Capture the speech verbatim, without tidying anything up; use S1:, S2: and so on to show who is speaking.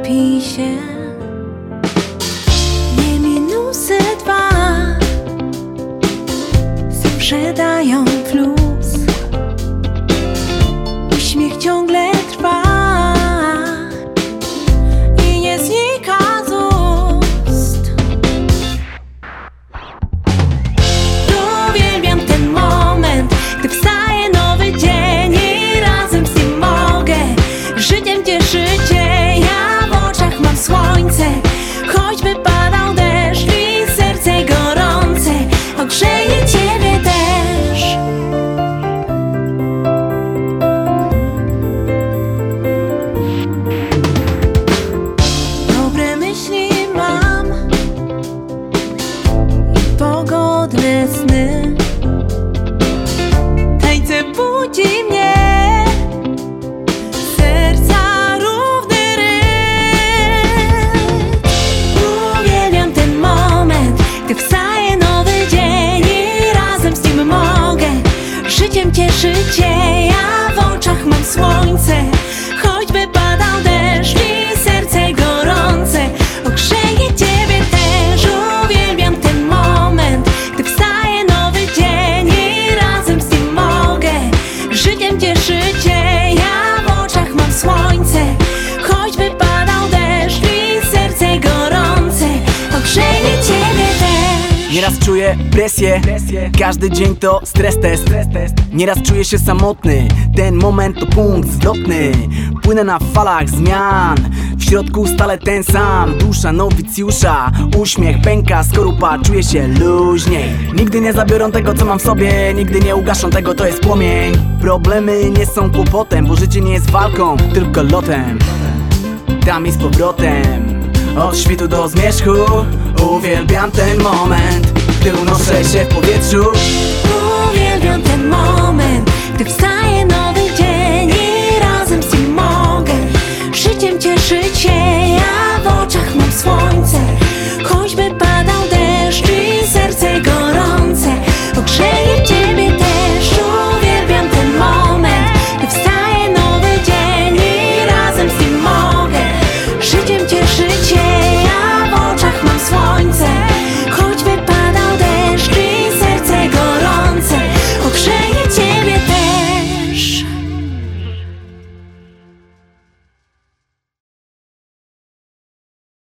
S1: napij się. Nie minusy dwa zawsze dają plus. Uśmiech ciągle trwa i nie znika z ust. Uwielbiam ten moment, gdy wstaje nowy dzień i razem z nim mogę życiem cieszyć się. Ja w oczach mam słońce, choćby padał deszcz i serce gorące ogrzeje ciebie też. Dobre myśli mam i pogodne sny. Tańce budzi mnie, serca równy rytm. Uwielbiam ten moment, gdy wstaje nowy dzień i razem z nim mogę życiem cieszyć się. Ja w oczach mam słońce, choćby padał deszcz i serce gorące ogrzeje ciebie też. Uwielbiam ten moment, gdy wstaje nowy dzień i razem z nim mogę życiem cieszyć się. Ja w oczach mam słońce, choćby padał deszcz i serce gorące ogrzeje ciebie też.
S2: Nieraz czuję presję, każdy dzień to stres test. Nieraz czuję się samotny, ten moment to punkt zwrotny. Płynę na falach zmian, w środku stale ten sam. Dusza nowicjusza, uśmiech pęka, skorupa, czuję się luźniej. Nigdy nie zabiorą tego, co mam w sobie, nigdy nie ugaszą tego, to jest płomień. Problemy nie są kłopotem, bo życie nie jest walką, tylko lotem. Tam i z powrotem, od świtu do zmierzchu. Uwielbiam ten moment, gdy unoszę się w powietrzu.
S1: Uwielbiam ten moment, gdy wstaje